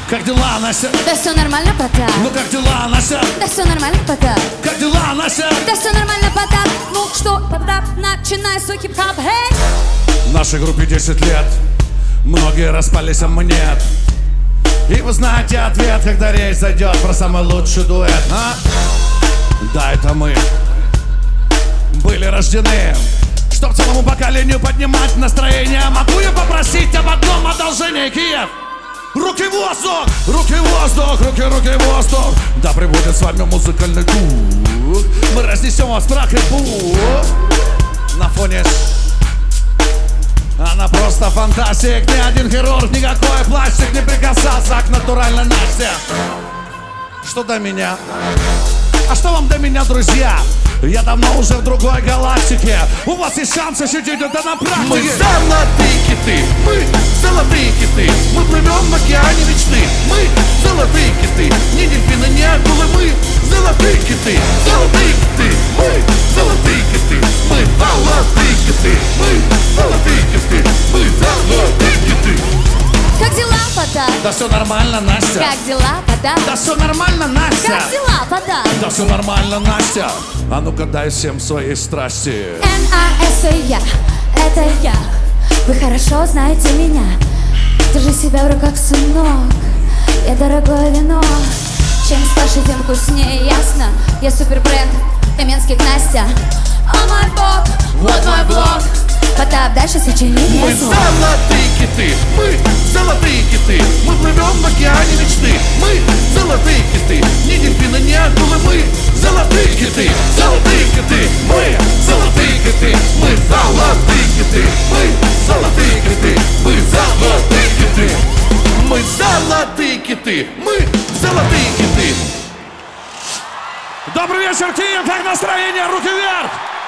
Как дела, Настя? Да все нормально, Потап. Ну как дела, Настя? Да все нормально, Потап. Как дела, Настя? Да все нормально, Потап. Ну что, Потап, начинай свой хип-хоп, эй! Нашей группе 10 лет. Многие распались, а мы нет. И вы знаете ответ, когда речь зайдет про самый лучший дуэт, а? Да, это мы были рождены, чтоб целому поколению поднимать настроение. Могу я попросить об одном одолжении, Киев? Руки в воздух, руки в воздух, руки в воздух. Да пребудет с вами музыкальный дух. Мы разнесем вас в прах и пух. На фоне она просто фантастик. Ни один хирург, никакой пластик не прикасался к натуральной Насте. Что до меня? А что вам до меня, друзья? Я давно уже в другой галактике. У вас есть шанс ощутить это на практике. Мы золотые киты, мы золотые киты. Мы плывем в океане мечты. Мы золотые киты, не дельфины, не акулы. Мы золотые киты, золотые киты. Мы золотые киты, мы золотые киты. Мы золотые киты, мы золотые киты. Как дела, Потап? Да все нормально, Настя. Как дела, Потап? Да все нормально, Настя. Как дела, Потап? Да все нормально, Настя. А ну-ка дай всем своей страсти. N-A-S-A, это я. Вы хорошо знаете меня. Держи себя в руках, сынок. Я дорогое вино. Чем старше, тем вкуснее, ясно. Я супербренд Каменских Настя. О мой бог, вот мой блог. Потап, дальше сочинение. Мы золотые киты, мы золотые киты. Мы плывем в океане мечты. Мы золотые киты, не дельфины, не акулы. Мы золотые киты, золотые киты. Мы золотые киты, мы золотые киты. Мы золотые киты, мы золотые киты. Мы золотые киты, мы золотые киты. Добрый вечер, Киев! Как настроение? Руки вверх!